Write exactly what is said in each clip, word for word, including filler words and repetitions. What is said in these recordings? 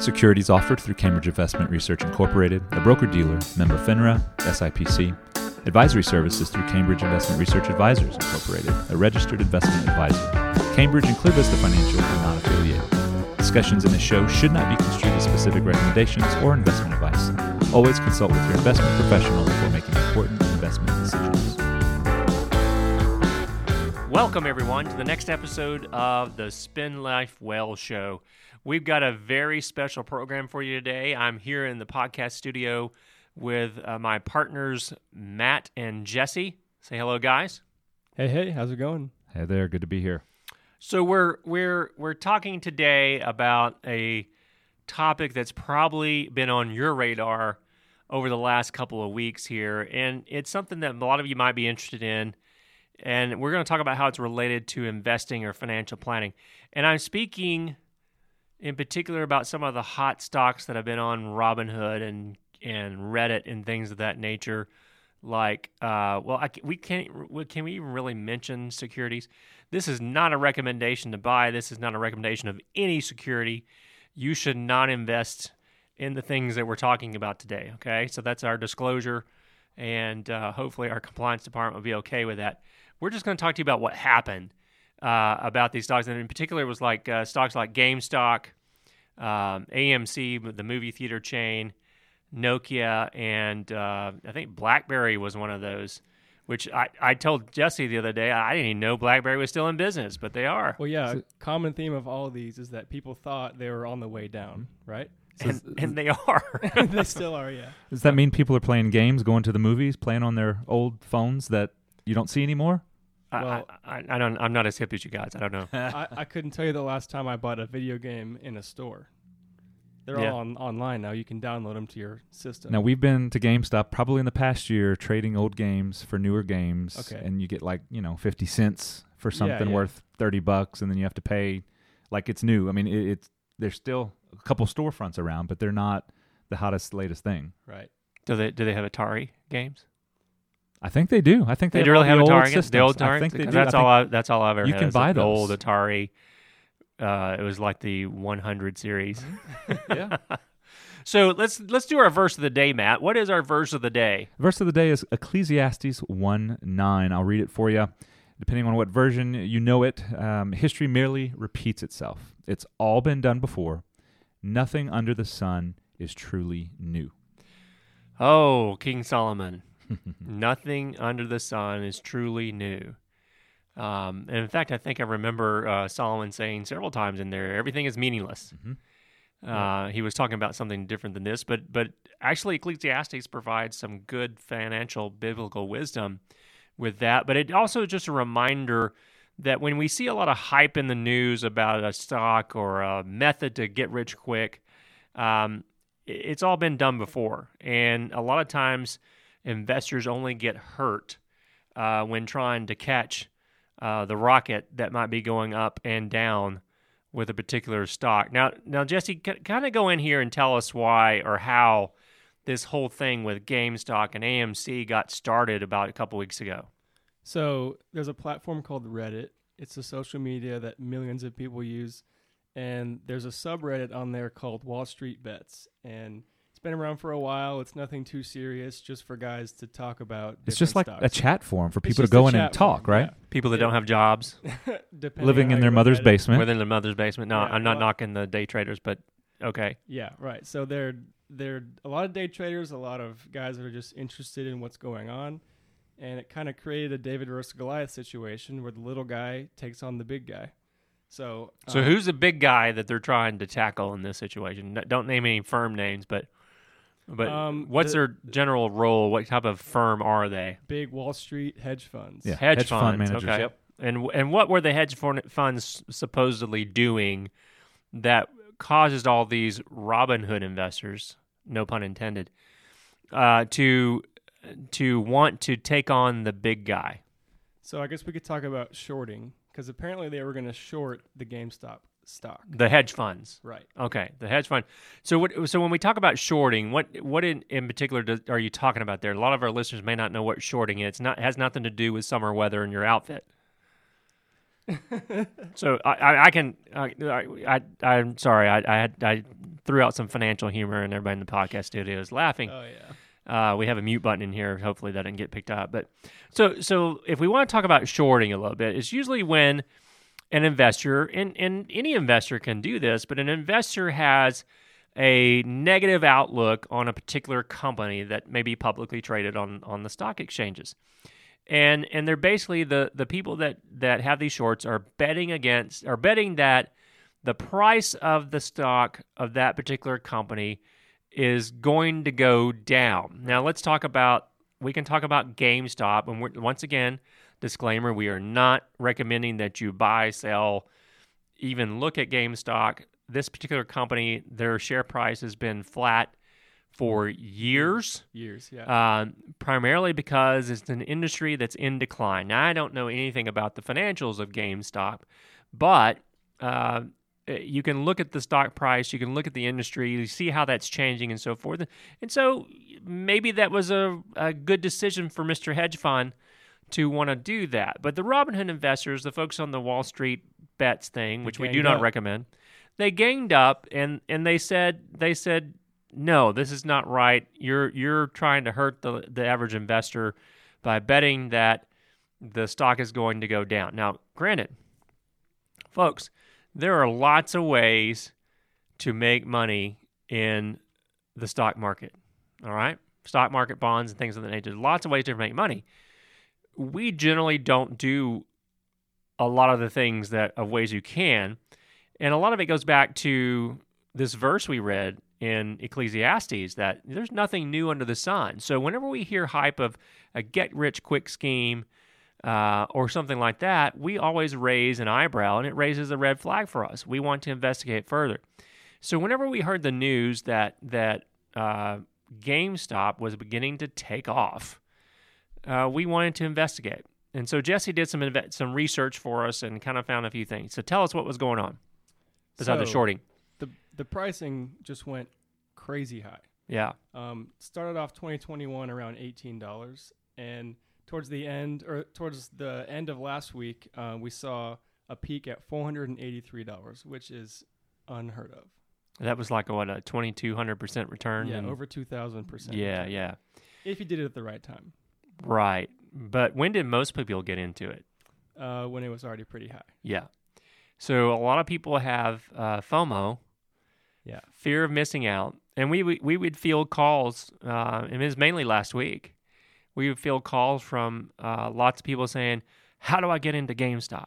Securities offered through Cambridge Investment Research Incorporated, a broker-dealer, member FINRA, S I P C. Advisory services through Cambridge Investment Research Advisors Incorporated, a registered investment advisor. Cambridge and ClearVista Financial are not affiliated. Discussions in this show should not be construed as specific recommendations or investment advice. Always consult with your investment professional before making important investment decisions. Welcome, everyone, to the next episode of the Spin Life Well Show. We've got a very special program for you today. I'm here in the podcast studio with uh, my partners, Matt and Jesse. Say hello, guys. Hey, hey, how's it going? Hey there, good to be here. So we're we're we're talking today about a topic that's probably been on your radar over the last couple of weeks here, and it's something that a lot of you might be interested in. And we're going to talk about how it's related to investing or financial planning. And I'm speaking in particular about some of the hot stocks that have been on Robinhood and and Reddit and things of that nature. Like, uh, well, I, we can't. Can we even really mention securities? This is not a recommendation to buy. This is not a recommendation of any security. You should not invest in the things that we're talking about today. Okay, so that's our disclosure, and uh, hopefully our compliance department will be okay with that. We're just going to talk to you about what happened uh, about these stocks, and in particular, it was like uh, stocks like GameStop, um, A M C, the movie theater chain, Nokia, and uh, I think BlackBerry was one of those, which I, I told Jesse the other day, I didn't even know BlackBerry was still in business, but they are. Well, yeah, a common theme of all of these is that people thought they were on the way down, right? So and, is, and they are. They still are, yeah. Does that mean people are playing games, going to the movies, playing on their old phones that you don't see anymore? Well, I, I, I don't. I'm not as hip as you guys. I don't know. I, I couldn't tell you the last time I bought a video game in a store. They're yeah. all on, online now. You can download them to your system. Now, we've been to GameStop probably in the past year trading old games for newer games. Okay. And you get like, you know, fifty cents for something yeah, yeah. worth thirty bucks, and then you have to pay like it's new. I mean, it, it's there's still a couple storefronts around, but they're not the hottest, latest thing. Right. Do they do they have Atari games? I think they do. I think they, they have really have the Atari old games? systems. The old Atari? I think they do. That's I all. think I, that's all I've ever you had. can is buy the those. old Atari. Uh, it was like the one hundred series. Yeah. So let's let's do our verse of the day, Matt. What is our verse of the day? Verse of the day is Ecclesiastes one nine. I'll read it for you. Depending on what version you know it, um, history merely repeats itself. It's all been done before. Nothing under the sun is truly new. Oh, King Solomon. Nothing under the sun is truly new. Um, and in fact, I think I remember uh, Solomon saying several times in there, everything is meaningless. Mm-hmm. Uh, he was talking about something different than this, but but actually Ecclesiastes provides some good financial biblical wisdom with that. But it also just a reminder that when we see a lot of hype in the news about a stock or a method to get rich quick, um, it's all been done before. And a lot of times investors only get hurt uh, when trying to catch uh, the rocket that might be going up and down with a particular stock. Now, now Jesse, c- kind of go in here and tell us why or how this whole thing with GameStop and A M C got started about a couple weeks ago. So there's a platform called Reddit. It's a social media that millions of people use, and there's a subreddit on there called Wall Street Bets, and it's been around for a while. It's nothing too serious, just for guys to talk about. It's just like stocks. a chat forum for It's people to just go a in and chat talk, forum, right? yeah. People that Yeah. don't have jobs, Depending Living on in how their you look mother's at it. basement. within their mother's basement. No, Yeah, I'm not well- knocking the day traders, but okay. Yeah, right. So there, there are a lot of day traders, a lot of guys that are just interested in what's going on, and it kind of created a David versus Goliath situation where the little guy takes on the big guy. So, So um, who's the big guy that they're trying to tackle in this situation? N- Don't name any firm names, but but Um, what's the- their general role? What type of firm are they? big Wall Street hedge funds? Yeah. Hedge, hedge fund funds. managers, Okay. yep. And and what were the hedge fun- funds supposedly doing that causes all these Robinhood investors, no pun intended, uh, to to want to take on the big guy? So I guess we could talk about shorting, because apparently they were going to short the GameStop stock. The hedge funds. Right. Okay, the hedge fund. So what? So when we talk about shorting, what what in, in particular does, are you talking about there? A lot of our listeners may not know what shorting is. It's not it has nothing to do with summer weather in your outfit. So I, I, I can I, I I'm sorry I I, had, I threw out some financial humor and everybody in the podcast studio is laughing. Oh yeah. Uh, we have a mute button in here. Hopefully that didn't get picked up. But so so if we want to talk about shorting a little bit, it's usually when an investor, and, and any investor can do this, but an investor has a negative outlook on a particular company that may be publicly traded on, on the stock exchanges. And and they're basically the, the people that, that have these shorts are betting against, are betting that the price of the stock of that particular company is going to go down. Now let's talk about, we can talk about GameStop. And we're, once again, disclaimer, we are not recommending that you buy, sell, even look at GameStop. This particular company, their share price has been flat for years. Years, yeah. Um, primarily because it's an industry that's in decline. Now, I don't know anything about the financials of GameStop, but uh, you can look at the stock price, you can look at the industry, you see how that's changing and so forth. And so maybe that was a, a good decision for Mister Hedge Fund to want to do that. But the Robinhood investors, the folks on the Wall Street bets thing, which we do not up. recommend, they ganged up and, and they said they said, no, this is not right. You're you're trying to hurt the the average investor by betting that the stock is going to go down. Now, granted, folks, there are lots of ways to make money in the stock market, all right? Stock market bonds and things of that nature. Lots of ways to make money. We generally don't do a lot of the things that of ways you can, and a lot of it goes back to this verse we read in Ecclesiastes that there's nothing new under the sun. So whenever we hear hype of a get-rich-quick scheme, Uh, or something like that, we always raise an eyebrow, and it raises a red flag for us. We want to investigate further. So whenever we heard the news that that uh, GameStop was beginning to take off, uh, we wanted to investigate. And so Jesse did some inve- some research for us and kind of found a few things. So tell us what was going on besides So, the shorting. The the pricing just went crazy high. Yeah. Um, started off twenty twenty-one around eighteen dollars, and towards the end, or towards the end of last week, uh, we saw a peak at four hundred eighty-three dollars, which is unheard of. That was like a, what, a twenty-two hundred percent return? Yeah, and, over two thousand percent. Yeah, yeah. If you did it at the right time. Right. But when did most people get into it? Uh, when it was already pretty high. Yeah. So a lot of people have uh, FOMO, Yeah. fear of missing out, and we we, we would field calls, uh, and it was mainly last week. We would field calls from uh, lots of people saying, "How do I get into GameStop?"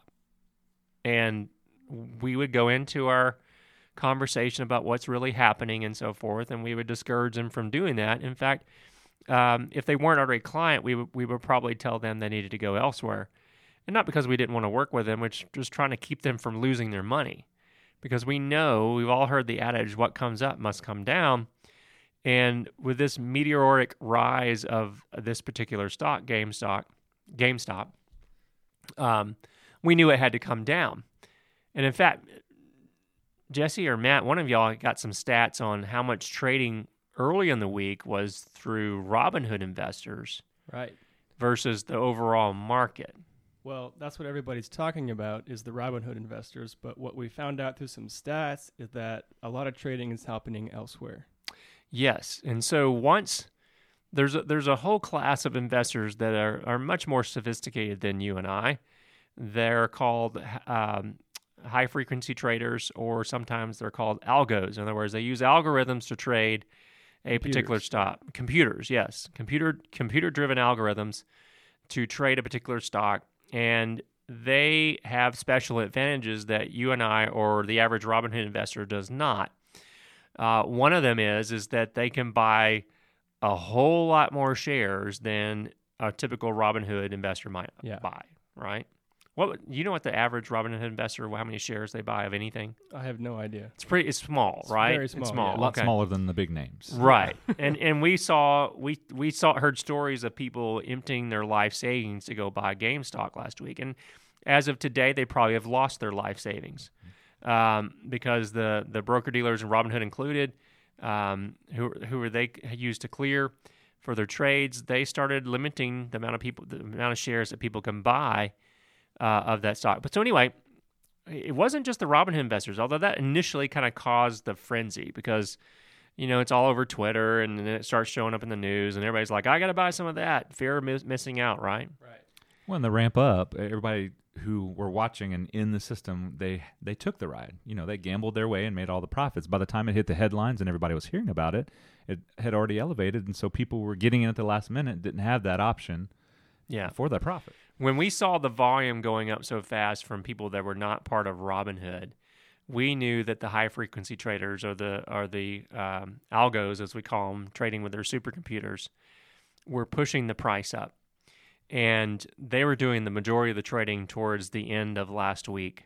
And we would go into our conversation about what's really happening and so forth, and we would discourage them from doing that. In fact, um, if they weren't already a client, we would we would probably tell them they needed to go elsewhere. And not because we didn't want to work with them, which just trying to keep them from losing their money. Because we know, we've all heard the adage, what comes up must come down. And with this meteoric rise of this particular stock, GameStop, GameStop, um, we knew it had to come down. And in fact, Jesse or Matt, one of y'all got some stats on how much trading early in the week was through Robinhood investors Right. versus the overall market. Well, that's what everybody's talking about is the Robinhood investors. But what we found out through some stats is that a lot of trading is happening elsewhere. Yes, and so once there's a, there's a whole class of investors that are, are much more sophisticated than you and I. They're called um, high frequency traders, or sometimes they're called algos. In other words, they use algorithms to trade a Computers. particular stock. Computers, yes, computer computer driven algorithms to trade a particular stock, and they have special advantages that you and I or the average Robinhood investor does not. Uh, one of them is is that they can buy a whole lot more shares than a typical Robinhood investor might Yeah. buy, right? What you know what the average Robinhood investor, how many shares they buy of anything? I have no idea. It's pretty. It's small, It's right? very small, It's yeah. small. A lot okay. smaller than the big names. Right. and and we saw we we saw heard stories of people emptying their life savings to go buy GameStop last week, and as of today, they probably have lost their life savings um, because the the broker dealers and Robinhood included, um, who who were they used to clear for their trades, they started limiting the amount of people, the amount of shares that people can buy uh, of that stock. But so anyway, it wasn't just the Robinhood investors, although that initially kind of caused the frenzy because, you know, it's all over Twitter and then it starts showing up in the news and everybody's like, I got to buy some of that. Fear of miss- missing out, right? Right. When the ramp up, everybody who were watching and in the system, they they took the ride. You know, they gambled their way and made all the profits. By the time it hit the headlines and everybody was hearing about it, it had already elevated, and so people were getting in at the last minute, didn't have that option Yeah. for that profit. When we saw the volume going up so fast from people that were not part of Robinhood, we knew that the high frequency traders or the or the um, algos, as we call them, trading with their supercomputers, were pushing the price up. And they were doing the majority of the trading towards the end of last week.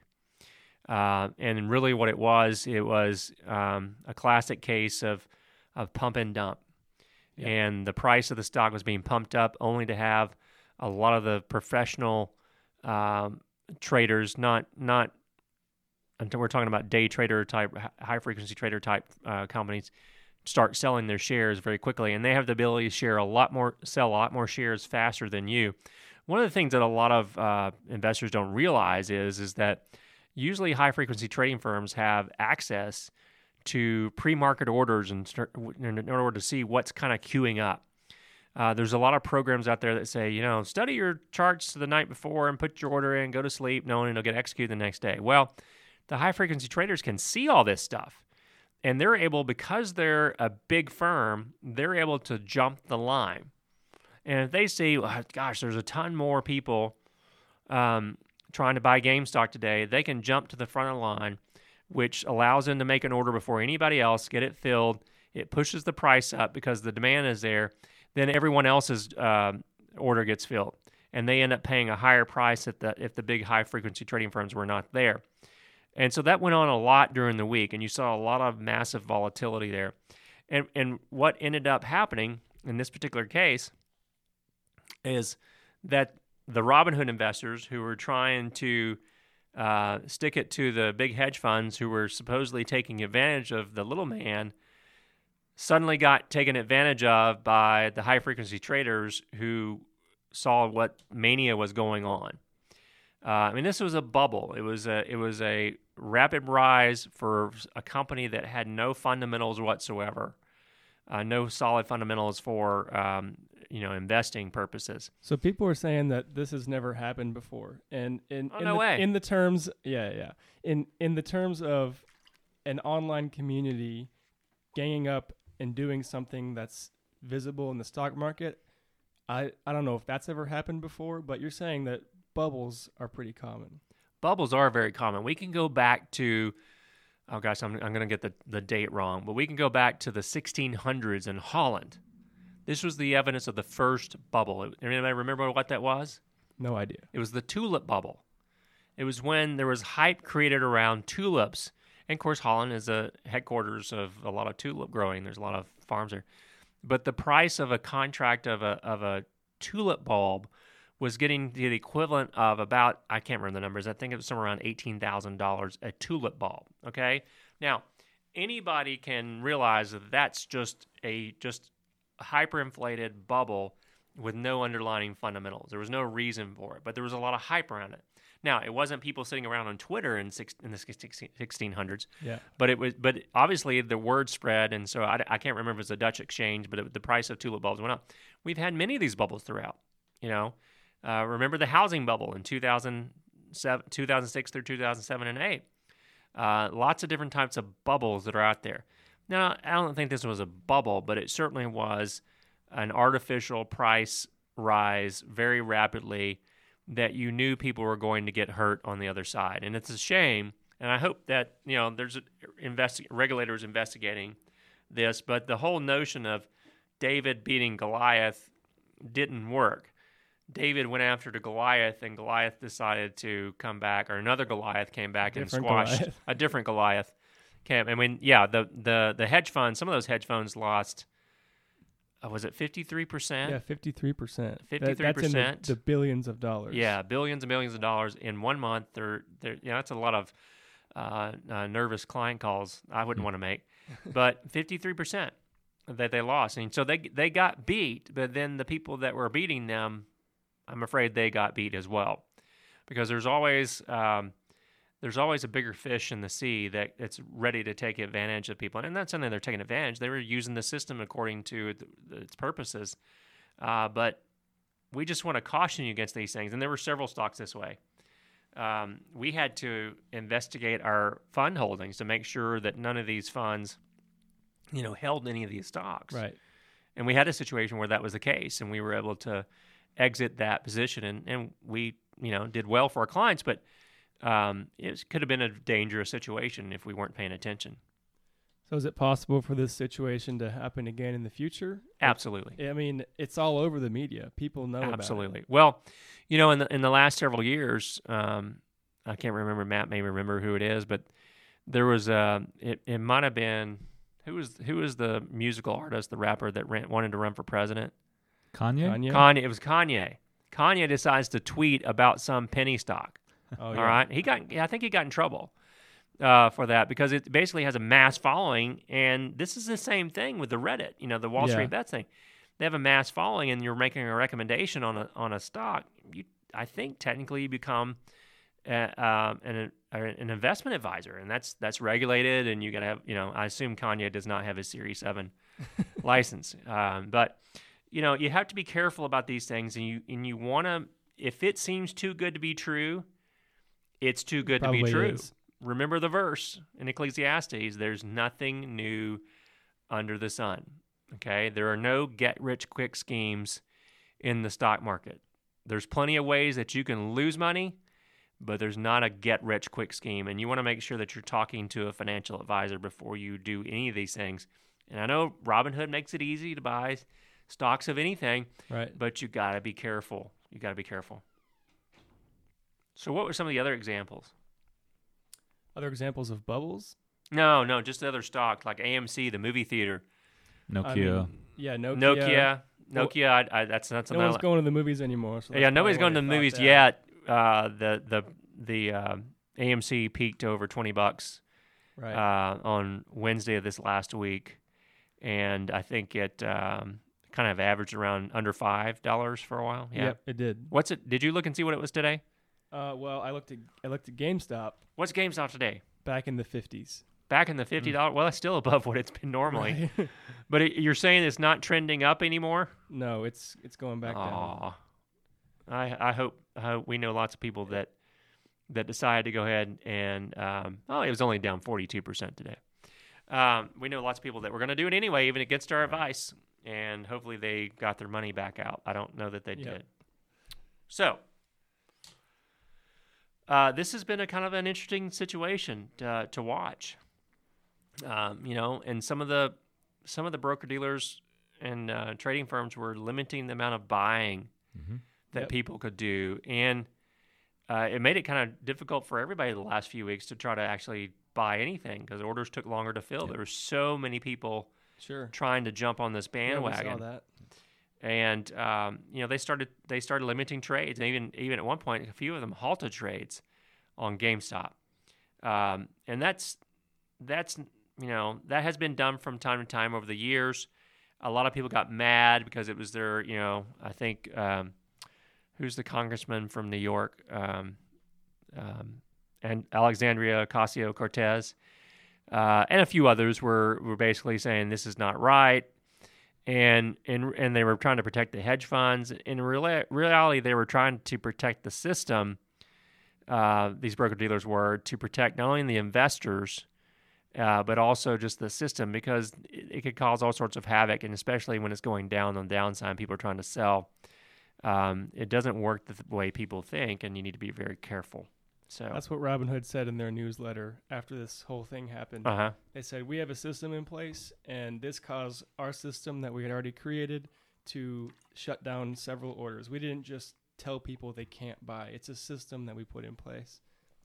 Uh, and really what it was, it was um, a classic case of, of pump and dump. Yeah. And the price of the stock was being pumped up only to have a lot of the professional um, traders, not not until we're talking about day trader type, high frequency trader type uh, companies, start selling their shares very quickly, and they have the ability to share a lot more, sell a lot more shares faster than you. One of the things that a lot of uh, investors don't realize is is that usually high frequency trading firms have access to pre-market orders and start, in order to see what's kind of queuing up. Uh, there's a lot of programs out there that say, you know, study your charts the night before and put your order in, go to sleep, knowing it'll get executed the next day. Well, the high-frequency traders can see all this stuff, and they're able, because they're a big firm, they're able to jump the line. And if they see, oh, gosh, there's a ton more people um, trying to buy GameStop today, they can jump to the front of the line, which allows them to make an order before anybody else, get it filled. It pushes the price up because the demand is there. Then everyone else's uh, order gets filled, and they end up paying a higher price if the if the big high frequency trading firms were not there. And so that went on a lot during the week, and you saw a lot of massive volatility there. And and what ended up happening in this particular case is that the Robinhood investors who were trying to uh, stick it to the big hedge funds who were supposedly taking advantage of the little man suddenly got taken advantage of by the high-frequency traders who saw what mania was going on. Uh, I mean, this was a bubble. It was a it was a rapid rise for a company that had no fundamentals whatsoever, uh, no solid fundamentals for um, you know investing purposes. So people are saying that this has never happened before, and in Oh, in, no the, way. in the terms, yeah, yeah, in in the terms of an online community ganging up and doing something that's visible in the stock market, I, I don't know if that's ever happened before, but you're saying that bubbles are pretty common. Bubbles are very common. We can go back to, oh gosh, I'm, I'm going to get the, the date wrong, but we can go back to the sixteen hundreds in Holland. This was the evidence of the first bubble. Anybody remember what that was? No idea. It was the tulip bubble. It was when there was hype created around tulips. And of course, Holland is a headquarters of a lot of tulip growing. There's a lot of farms there. But the price of a contract of a of a tulip bulb was getting the equivalent of about, I can't remember the numbers, I think it was somewhere around eighteen thousand dollars a tulip bulb, okay? Now, anybody can realize that that's just a just a hyperinflated bubble with no underlying fundamentals. There was no reason for it, but there was a lot of hype around it. Now, it wasn't people sitting around on Twitter in, six, in the sixteen hundreds, Yeah. but it was. But obviously, the word spread, and so I, I can't remember if it was a Dutch exchange, but it, the price of tulip bulbs went up. We've had many of these bubbles throughout. You know, uh, remember the housing bubble in two thousand seven, two thousand six through two thousand seven and eight. Uh, lots of different types of bubbles that are out there. Now, I don't think this was a bubble, but it certainly was an artificial price rise very rapidly that you knew people were going to get hurt on the other side. And it's a shame, and I hope that, you know, there's investi- regulators investigating this, but the whole notion of David beating Goliath didn't work. David went after the Goliath, and Goliath decided to come back, or another Goliath came back and Different squashed Goliath. a different Goliath. Came, I mean, yeah, the, the, the hedge funds, some of those hedge funds lost, uh, was it fifty-three percent? Yeah, fifty-three percent. fifty-three percent. That's in the, the billions of dollars. Yeah, billions and billions of dollars in one month. They're, they're, you know, that's a lot of uh, uh, nervous client calls I wouldn't want to make. But fifty-three percent that they lost. And so they they got beat, but then the people that were beating them, I'm afraid they got beat as well. because there's always um, there's always a bigger fish in the sea that it's ready to take advantage of people. And that's something they're taking advantage. They were using the system according to th- its purposes. Uh, but we just want to caution you against these things. And there were several stocks this way. Um, we had to investigate our fund holdings to make sure that none of these funds, you know, held any of these stocks. Right. And we had a situation where that was the case, and we were able to exit that position, and, and we, you know, did well for our clients, but um, it could have been a dangerous situation if we weren't paying attention. So is it possible for this situation to happen again in the future? Absolutely. I mean, it's all over the media. People know about it. Absolutely. Well, you know, in the in the last several years, um, I can't remember. Matt may remember who it is, but there was a. It, it might have been who was who was the musical artist, the rapper that ran, wanted to run for president. Kanye? Kanye? Kanye. It was Kanye. Kanye decides to tweet about some penny stock. Oh, All yeah. right, he got. I think he got in trouble uh, for that because it basically has a mass following, and this is the same thing with the Reddit. You know, the Wall Yeah. Street Bets thing. They have a mass following, and you're making a recommendation on a on a stock. You, I think, technically, you become a, uh, an an investment advisor, and that's that's regulated, and you got to have. You know, I assume Kanye does not have a Series Seven license, um, but you know, you have to be careful about these things, and you and you want to. If it seems too good to be true, it's too good to be Probably true. is. Remember the verse in Ecclesiastes, there's nothing new under the sun. Okay? There are no get-rich-quick schemes in the stock market. There's plenty of ways that you can lose money, but there's not a get-rich-quick scheme. And you want to make sure that you're talking to a financial advisor before you do any of these things. And I know Robinhood makes it easy to buy stocks of anything, Right. but you got to be careful. You got to be careful. So what were some of the other examples? Other examples of bubbles? No, no, just other stocks like A M C, the movie theater, Nokia. I mean, yeah, Nokia. Nokia. Well, Nokia, I, I, that's not No something. one's I, going to the movies anymore. So that's yeah, nobody's probably going to why the they thought movies that. yet. Uh, the the the uh, A M C peaked over twenty bucks Right. uh, on Wednesday of this last week, and I think it um, kind of averaged around under five dollars for a while. Yeah. Yep, it did. What's it? Did you look and see what it was today? Uh, well, I looked at I looked at GameStop What's GameStop today? back in the fifties. Back in the fifty dollars. Well, that's still above what it's been normally. Right. But it, you're saying it's not trending up anymore? No, it's it's going back down. Aw. I I hope I hope we know lots of people that that decided to go ahead and um, oh, it was only down forty-two percent today. Um, we know lots of people that were going to do it anyway, even against our advice, and hopefully they got their money back out. I don't know that they Yep. did. So. Uh, this has been a kind of an interesting situation to, to watch. Um, you know, and some of the some of the broker dealers and uh, trading firms were limiting the amount of buying Mm-hmm. that Yep. people could do, and uh, it made it kind of difficult for everybody the last few weeks to try to actually buy anything because orders took longer to fill. Yep. There were so many people Sure. trying to jump on this Yeah, we saw bandwagon, that. and um, you know they started they started limiting trades, and even even at one point a few of them halted trades on GameStop, um, and that's that's you know that has been done from time to time over the years. A lot of people got mad because it was their you know I think um, who's the congressman from New York um, um, and Alexandria Ocasio-Cortez uh, and a few others were were basically saying this is not right. And, and and they were trying to protect the hedge funds. In real, reality, they were trying to protect the system. Uh, these broker-dealers were to protect not only the investors, uh, but also just the system because it, it could cause all sorts of havoc, and especially when it's going down on the downside, people are trying to sell. Um, it doesn't work the th- way people think, and you need to be very careful. So, That's what Robinhood said in their newsletter after this whole thing happened. uh-huh. They said, we have a system in place, and this caused our system that we had already created to shut down several orders. We didn't just tell people they can't buy. It's a system that we put in place.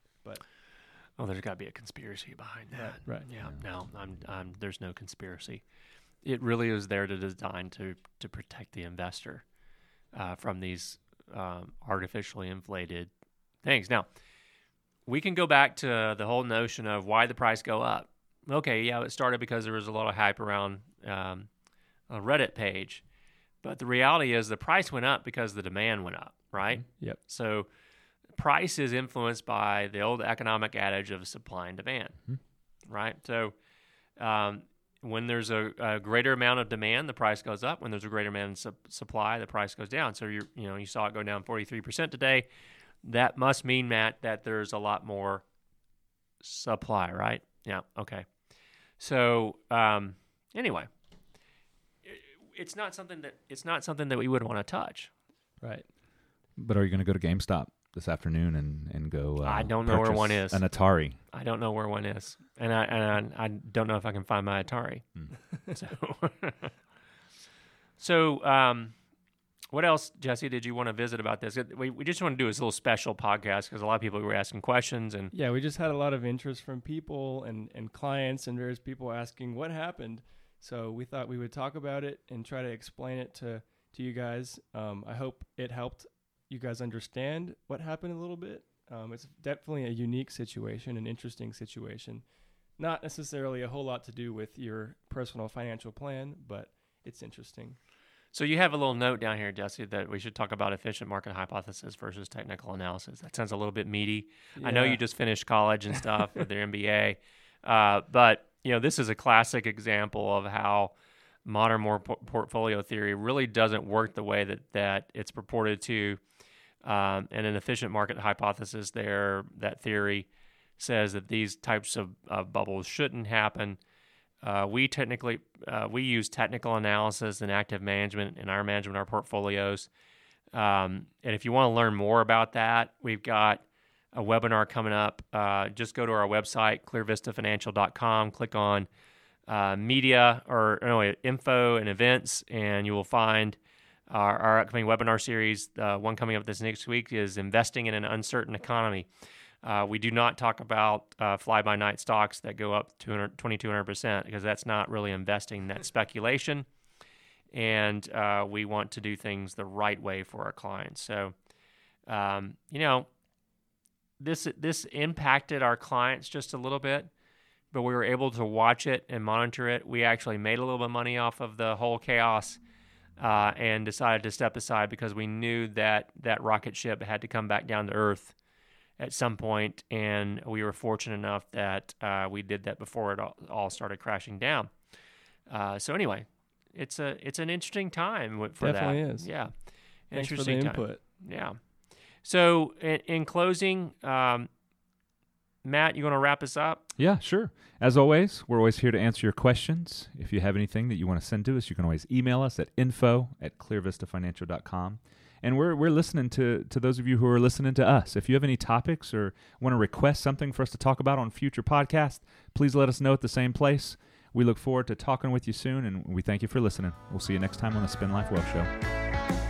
Oh, there's got to be a conspiracy behind that. Right. Yeah. No, I'm, I'm, there's no conspiracy. It really is there to design to to protect the investor uh, from these um, artificially inflated things. Now, we can go back to the whole notion of why the price go up. Okay, yeah, it started because there was a lot of hype around um, a Reddit page, but the reality is the price went up because the demand went up, right? Yep. So price is influenced by the old economic adage of supply and demand, mm-hmm. right? So um, when there's a, a greater amount of demand, the price goes up. When there's a greater amount of su- supply, the price goes down. So you you know you saw it go down forty-three percent today. That must mean, Matt, that there's a lot more supply, right? Yeah. Okay. So um, anyway, it, it's not something that it's not something that we would want to touch, right? But are you going to go to GameStop this afternoon and and go? Uh, I don't know where one is. An Atari. I don't know where one is, and I and I, I don't know if I can find my Atari. Mm. so, so um, what else, Jesse? Did you want to visit about this? We we just want to do this little special podcast because a lot of people were asking questions, and yeah, we just had a lot of interest from people and and clients and various people asking what happened. So we thought we would talk about it and try to explain it to to you guys. Um, I hope it helped you guys understand what happened a little bit. Um, it's definitely a unique situation, an interesting situation. Not necessarily a whole lot to do with your personal financial plan, but it's interesting. So you have a little note down here, Jesse, that we should talk about efficient market hypothesis versus technical analysis. That sounds a little bit meaty. Yeah. I know you just finished college and stuff with your M B A, uh, but you know this is a classic example of how modern more portfolio theory really doesn't work the way that, that it's purported to. Um, and an efficient market hypothesis there, that theory says that these types of, of bubbles shouldn't happen. Uh, we technically, uh, we use technical analysis and active management in our management, our portfolios. Um, and if you want to learn more about that, we've got a webinar coming up. Uh, just go to our website, clear vista financial dot com, click on uh, media or no, info and events, and you will find Our, our upcoming webinar series. Uh, one coming up this next week is investing in an uncertain economy. Uh, we do not talk about uh, fly-by-night stocks that go up two hundred, twenty-two hundred percent because that's not really investing, that's speculation. And uh, we want to do things the right way for our clients. So, um, you know, this this impacted our clients just a little bit, but we were able to watch it and monitor it. We actually made a little bit of money off of the whole chaos. Uh, and decided to step aside because we knew that that rocket ship had to come back down to earth at some point, and we were fortunate enough that uh, we did that before it all, all started crashing down. Uh, so anyway, it's a it's an interesting time for Definitely that. Definitely is. Yeah, Thanks interesting for the time. input. Yeah. So in, in closing, um, Matt, you going to wrap us up? Yeah, sure. As always, we're always here to answer your questions. If you have anything that you want to send to us, you can always email us at info at clear vista financial dot com. And we're we're listening to, to those of you who are listening to us. If you have any topics or want to request something for us to talk about on future podcasts, please let us know at the same place. We look forward to talking with you soon, and we thank you for listening. We'll see you next time on the Spin Life Wealth Show.